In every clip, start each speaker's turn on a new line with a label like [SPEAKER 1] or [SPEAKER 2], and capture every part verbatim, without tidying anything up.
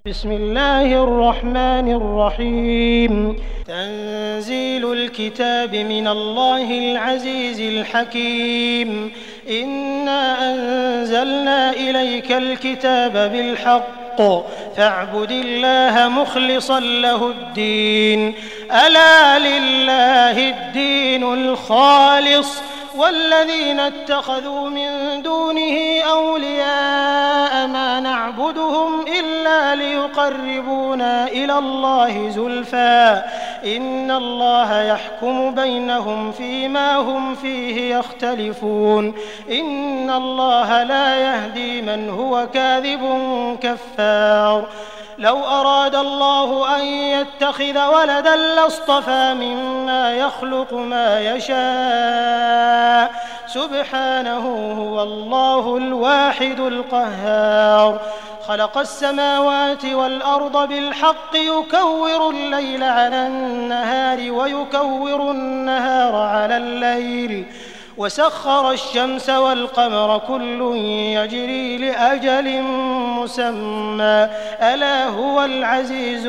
[SPEAKER 1] بسم الله الرحمن الرحيم تنزيل الكتاب من الله العزيز الحكيم إنا أنزلنا إليك الكتاب بالحق فاعبد الله مخلصا له الدين ألا لله الدين الخالص والذين اتخذوا من دونه أولياء ما نعبدهم إلا ليقربونا إلى الله زلفى إن الله يحكم بينهم فيما هم فيه يختلفون إن الله لا يهدي من هو كاذب كفار لو أراد الله أن يتخذ ولدا لاصطفى مما يخلق ما يشاء سبحانه هو الله الواحد القهار خلق السماوات والأرض بالحق يكور الليل على النهار ويكور النهار على الليل وسخر الشمس والقمر كل يجري لأجل مسمى ألا هو العزيز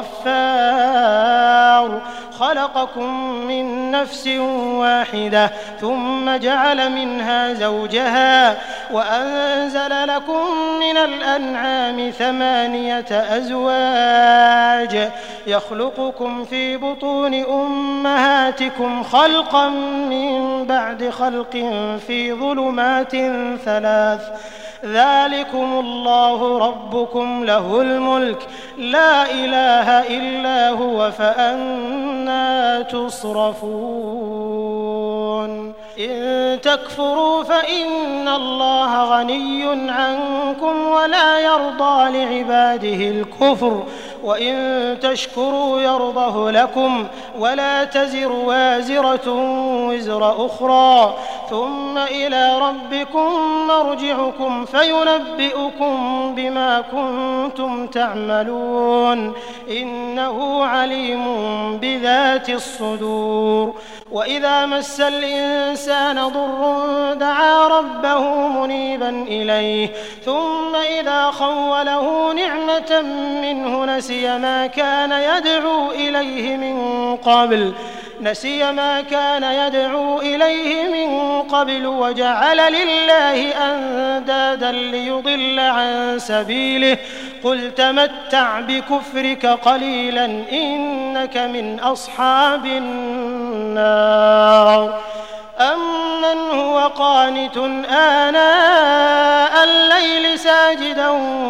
[SPEAKER 1] الغفار خلقكم من نفس واحدة ثم جعل منها زوجها وأنزل لكم من الأنعام ثمانية أزواج يخلقكم في بطون أمهاتكم خلقا من بعد خلق في ظلمات ثلاث ذلكم الله ربكم له الملك لا إله إلا هو فأنى تصرفون إن تكفروا فإن الله غني عنكم ولا يرضى لعباده الكفر وإن تشكروا يرضه لكم ولا تزر وازرة وزر أخرى ثم إلى ربكم مرجعكم فينبئكم بما كنتم تعملون إنه عليم بذات الصدور وإذا مس الإنسان ضر دعا ربه منيبا إليه ثم إذا خوله نعمة منه نسي ما كان يدعو إليه من قبل نسي ما كان يدعو إليه من قبل وجعل لله أندادا ليضل عن سبيله قل تمتع بكفرك قليلا إنك من أصحاب النار أمن هو قانت آناء الليل ساجدا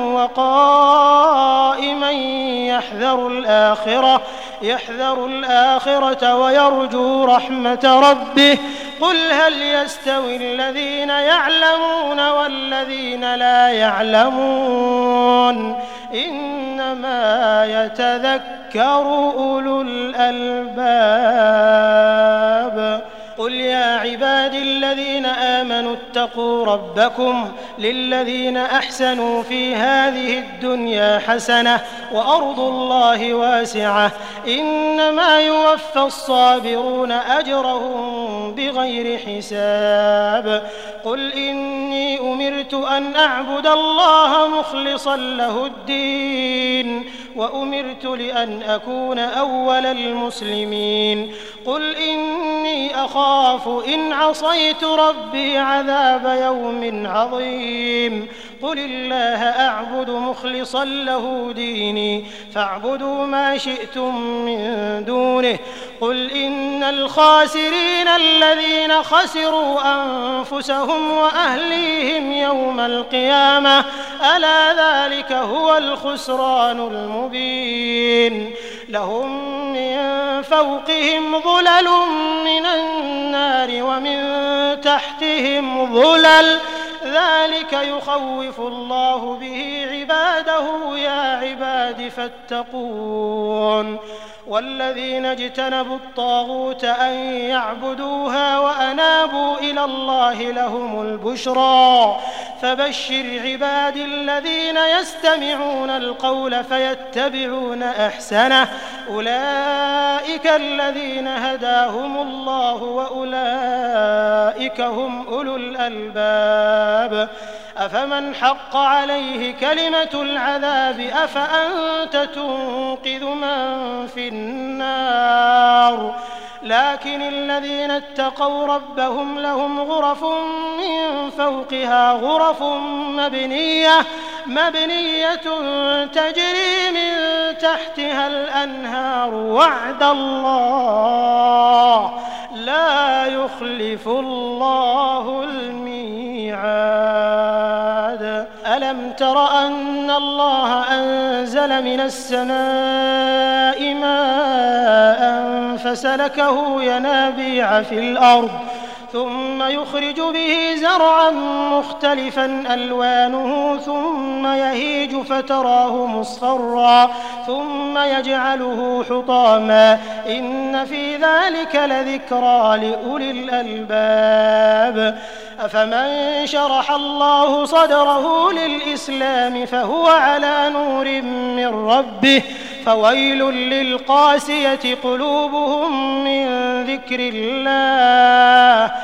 [SPEAKER 1] وقائما يحذر الآخرة يحذر الآخرة ويرجو رحمة ربه قل هل يستوي الذين يعلمون والذين لا يعلمون إنما يتذكر أولو الألباب قل يا عبادي الذين آمنوا اتقوا ربكم للذين أحسنوا في هذه الدنيا حسنة وأرض الله واسعة إنما يوفى الصابرون أجرهم بغير حساب قل إني أمرت أن أعبد الله مخلصا له الدين وأمرت لأن أكون أول المسلمين قل إني أخاف إن عصيت ربي عذاب يوم عظيم قل الله أعبد مخلصا له ديني فاعبدوا ما شئتم من دونه قل إن الخاسرين الذين خسروا أنفسهم وأهليهم يوم القيامة ألا ذلك هو الخسران المبين لهم من فوقهم ظلل من النار ومن تحتهم ظلل ذلك يخوف الله به عباده يا عباد فاتقون والذين اجتنبوا الطاغوت أن يعبدوها وأنابوا إلى الله لهم البشرى فبشر عباد الذين يستمعون القول فيتبعون أحسنه أولئك الذين هداهم الله وأولئك هم أولو الألباب أفمن حق عليه كلمة العذاب أفأنت تنقذ من في النار لكن الذين اتقوا ربهم لهم غرف من فوقها غرف مبنية مبنية تجري من تحتها الأنهار وعد الله لا يخلف الله الميعاد ألم تر أن الله أنزل من السماء ماء فسلكه ينابيع في الأرض ثم يخرج به زرعا مختلفا ألوانه ثم يهيج فتراه مصفرا ثم يجعله حطاما إن في ذلك لذكرى لأولي الألباب أفمن شرح الله صدره للإسلام فهو على نور من ربه فويل للقاسية قلوبهم من ذكر الله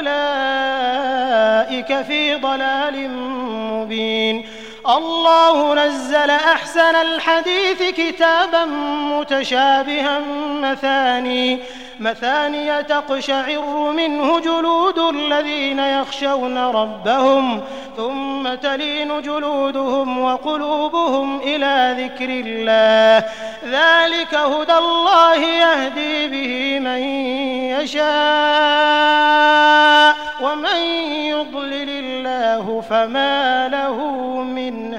[SPEAKER 1] أولئك في ضلال مبين الله نزل أحسن الحديث كتابا متشابها مثاني مثانية تقشعر منه جلود الذين يخشون ربهم ثم تلين جلودهم وقلوبهم إلى ذكر الله ذلك هدى الله يهدي به من يشاء ومن يضلل الله فما له من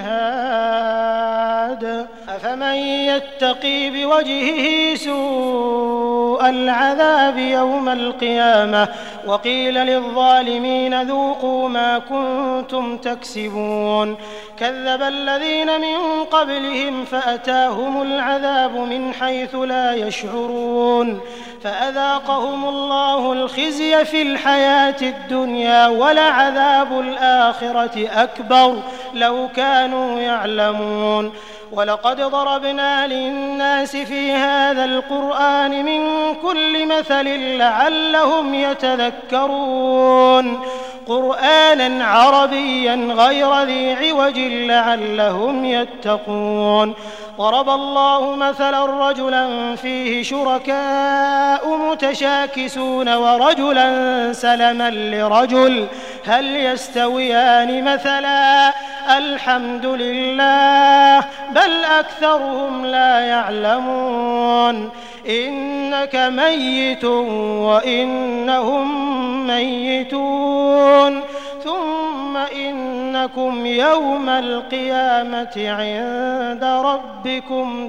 [SPEAKER 1] هاد أفمن يتقي بوجهه سوء العذاب يوم القيامة وقيل للظالمين ذوقوا ما كنتم تكسبون كذب الذين من قبلهم فأتاهم العذاب من حيث لا يشعرون فأذاقهم الله الخزي في الحياة الدنيا ولعذاب الآخرة أكبر لو كانوا يعلمون ولقد ضربنا للناس في هذا القرآن من كل مثل لعلهم يتذكرون قرآنا عربيا غير ذي عوج لعلهم يتقون ضرب الله مثلا رجلا فيه شركاء متشاكسون ورجلا سلما لرجل هل يستويان مثلا الحمد لله بل أكثرهم لا يعلمون إنك ميت وإنهم ميتون ثم إنكم يوم القيامة عند ربكم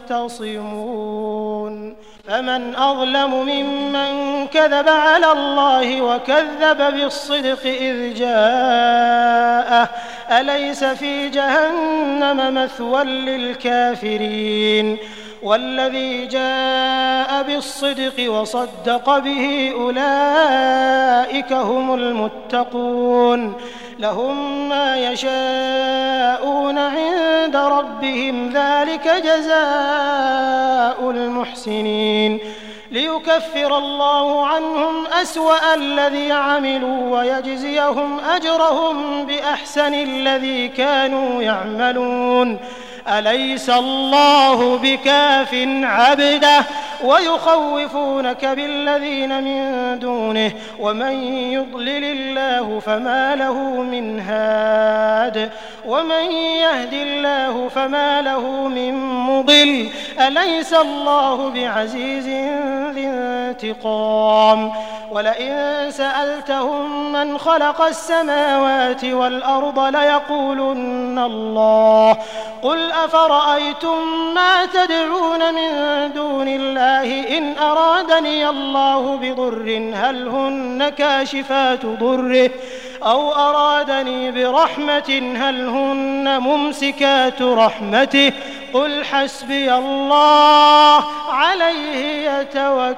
[SPEAKER 1] تختصمون فمن أظلم ممن كذب على الله وكذب بالصدق إذ جاءه أليس في جهنم مثوى للكافرين والذي جاء بالصدق وصدق به أولئك هم المتقون لهم ما يشاءون عند ربهم ذلك جزاء المحسنين ليكفر الله عنهم أسوأ الذي عملوا ويجزيهم أجرهم بأحسن الذي كانوا يعملون أليس الله بكاف عبده ويخوفونك بالذين من دونه ومن يضلل الله فما له من هاد ومن يهد الله فما له من مضل أليس الله بعزيز ذي انتقام ولئن سألتهم من خلق السماوات والأرض ليقولن الله قل أفرأيتم ما تدعون من دون الله إن أرادني الله بضر هل هن كاشفات ضره أو أرادني برحمة هل هن ممسكات رحمته قل حسبي الله عليه يتوكل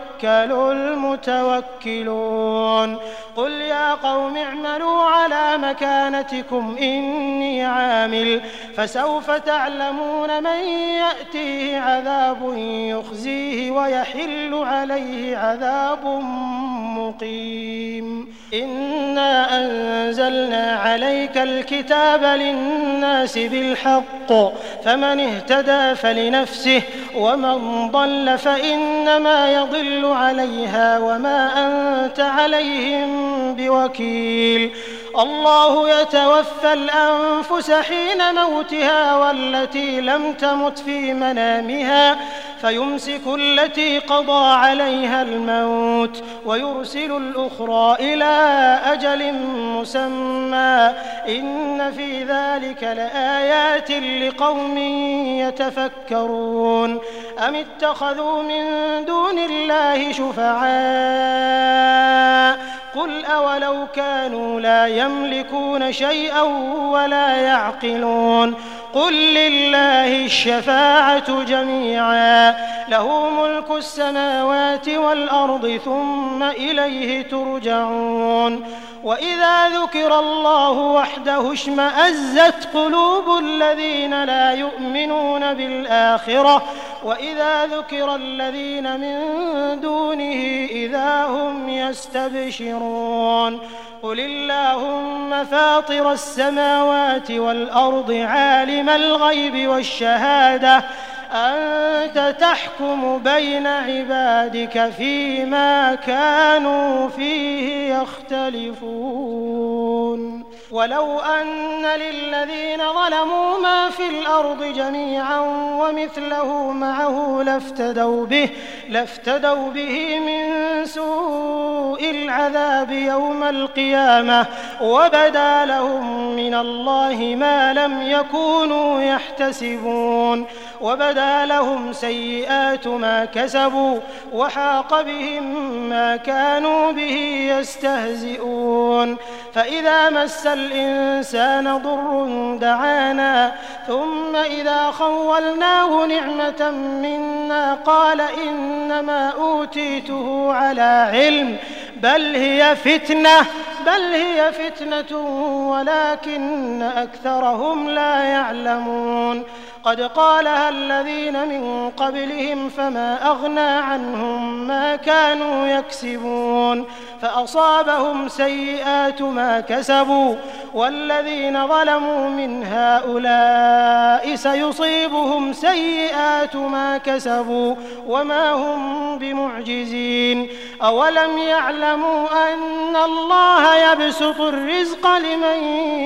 [SPEAKER 1] المتوكلون قل يا قوم اعملوا على مكانتكم إني عامل فسوف تعلمون من يأتيه عذاب يخزيه ويحل عليه عذاب مقيم إنا أنزلنا عليك الكتاب للناس بالحق فمن اهتدى فلنفسه ومن ضل فإنما يضل عليها وما أنت عليهم بوكيل الله يتوفى الأنفس حين موتها والتي لم تمت في منامها فيمسك التي قضى عليها الموت ويرسل الأخرى إلى أجل مسمى إن في ذلك لآيات لقوم يتفكرون أم اتخذوا من دون الله شفعاء قل أولو كانوا لا يملكون شيئا ولا يعقلون قل لله الشفاعة جميعا له ملك السماوات والأرض ثم إليه ترجعون وإذا ذكر الله وحده اشمأزت قلوب الذين لا يؤمنون بالآخرة وإذا ذكر الذين من دونه إذا هم يستبشرون قل اللهم فاطر السماوات والأرض عالم الغيب والشهادة أنت تحكم بين عبادك فيما كانوا فيه يختلفون ولو أن للذين ظلموا ما في الأرض جميعا ومثله معه لافتدوا به لافتدوا به من سوء العذاب يوم القيامة وبدا لهم من الله ما لم يكونوا يحتسبون وبدا لهم سيئات ما كسبوا وحاق بهم ما كانوا به يستهزئون فإذا مس الإنسان ضر دعانا ثم إذا خولناه نعمة منا قال إنما أوتيته على علم بل هي فتنة بل هي فتنة ولكن أكثرهم لا يعلمون قد قالها الذين من قبلهم فما أغنى عنهم ما كانوا يكسبون فأصابهم سيئات ما كسبوا والذين ظلموا من هؤلاء سيصيبهم سيئات ما كسبوا وما هم بمعجزين أولم يعلموا أن الله يبسط الرزق لمن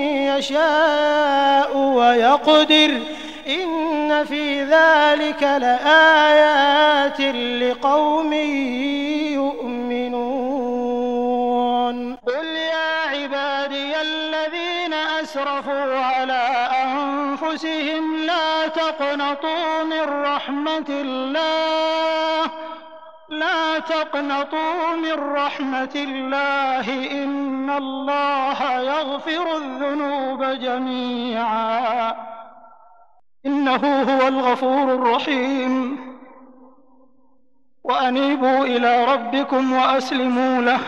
[SPEAKER 1] يشاء ويقدر إن في ذلك لآيات لقوم يؤمنون قل يا عبادي الذين أسرفوا على أنفسهم لا تقنطوا من رحمة الله لا تقنطوا من رحمة الله إن الله يغفر الذنوب جميعا إنه هو الغفور الرحيم وأنيبوا إلى ربكم وأسلموا له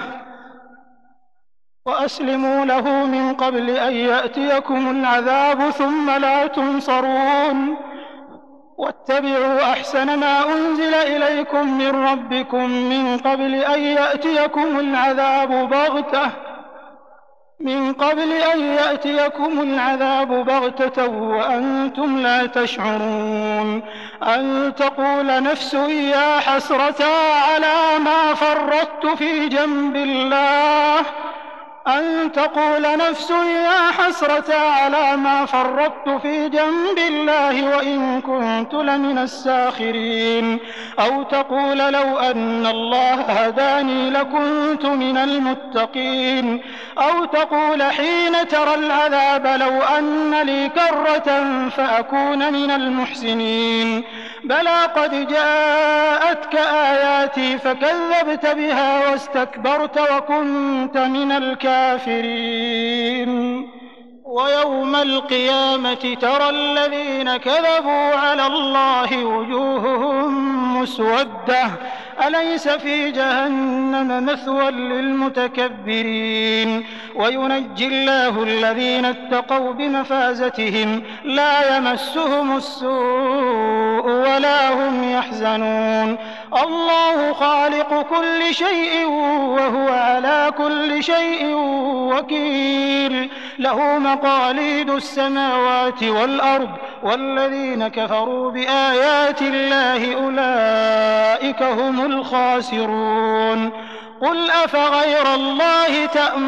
[SPEAKER 1] وأسلموا له من قبل أن يأتيكم العذاب ثم لا تنصرون واتبعوا أحسن ما أنزل إليكم من ربكم من قبل أن يأتيكم العذاب بغتة من قبل أن يأتيكم العذاب بغتة وأنتم لا تشعرون أن تقول نفس يا حسرة على ما فرطت في جنب الله أن تقول نفس يا حسرة على ما فرطت في جنب الله وإن كنت لمن الساخرين أو تقول لو أن الله هداني لكنت من المتقين أو تقول حين ترى العذاب لو أن لي كرة فأكون من المحسنين بلى قد جاءتك آياتي فكذبت بها واستكبرت وكنت من الكافرين ويوم القيامة ترى الذين كذبوا على الله وجوههم مسودة أليس في جهنم مثوى للمتكبرين وينجي الله الذين اتقوا بمفازتهم لا يمسهم السوء ولا هم يحزنون الله خالق كل شيء وهو على كل شيء وكيل له مقاليد السماوات والأرض والذين كفروا بآيات الله أولئك هم الخاسرون قل أفغير الله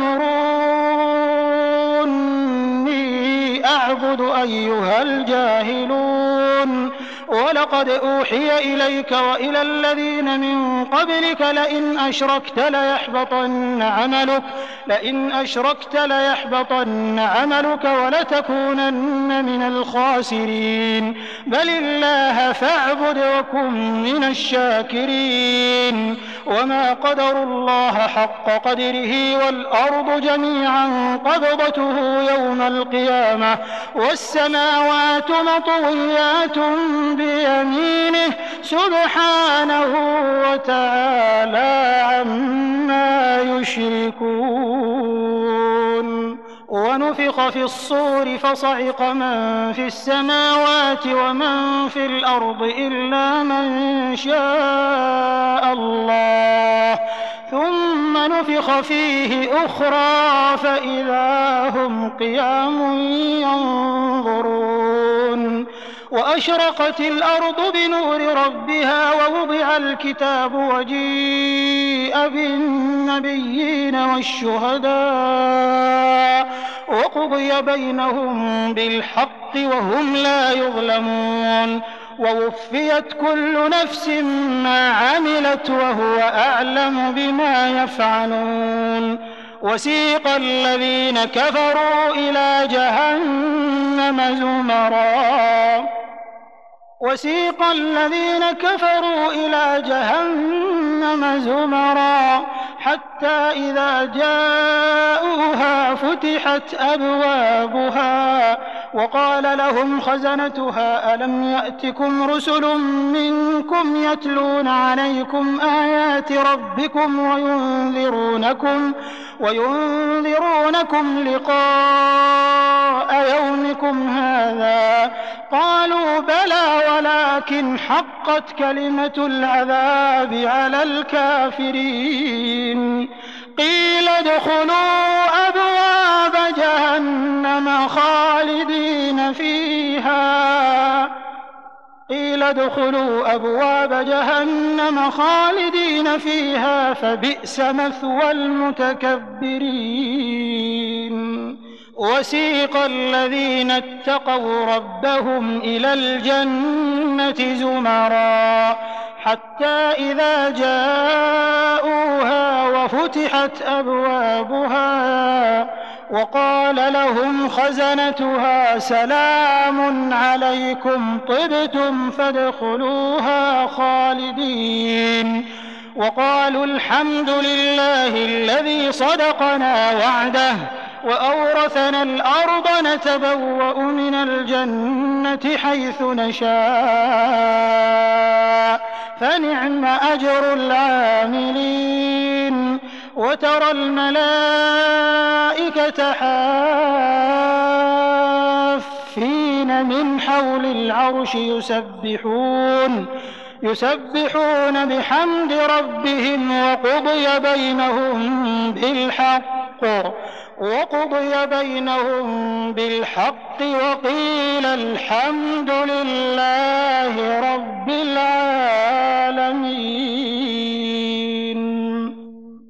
[SPEAKER 1] تأمروني أعبد أيها الجاهلون ولقد أوحي إليك وإلى الذين من قبلك لئن أشركت ليحبطن عملك لئن أشركت ليحبطن عملك ولتكونن من الخاسرين بل الله فاعبد وكن من الشاكرين وما قدروا الله حق قدره والأرض جميعا قبضته يوم القيامة والسماوات مطويات بيمينه سبحانه وتعالى عما يشركون ونفخ في الصور فصعق من في السماوات ومن في الأرض إلا من شاء الله ثم نفخ فيه أخرى فإذا هم قيام ينظرون وأشرقت الأرض بنور ربها ووضع الكتاب وجيء بالنبيين والشهداء وقضي بينهم بالحق وهم لا يظلمون ووفيت كل نفس ما عملت وهو أعلم بما يفعلون وسيق الذين كفروا إلى جهنم زمرا وسيق الذين كفروا إلى جهنم زمرا حتى إذا جاءوها فتحت أبوابها وقال لهم خزنتها ألم يأتكم رسل منكم يتلون عليكم آيات ربكم وينذرونكم وينذرونكم لقاء يومكم هذا قالوا بلى ولكن حقت كلمة العذاب على الكافرين قيل ادخلوا أبواب جهنم خالدين فيها قيل ادخلوا أبواب جهنم خالدين فيها فبئس مثوى المتكبرين وسيق الذين اتقوا ربهم إلى الجنة زمرا حتى إذا جاءوها وفتحت أبوابها وقال لهم خزنتها سلام عليكم طبتم فادخلوها خالدين وقالوا الحمد لله الذي صدقنا وعده وأورثنا الأرض نتبوأ من الجنة حيث نشاء فنعم أجر العاملين وترى الملائكة حافين من حول العرش يسبحون يسبحون بحمد ربهم وقضي بينهم بالحق وقضي بينهم بالحق وقيل الحمد لله رب العالمين.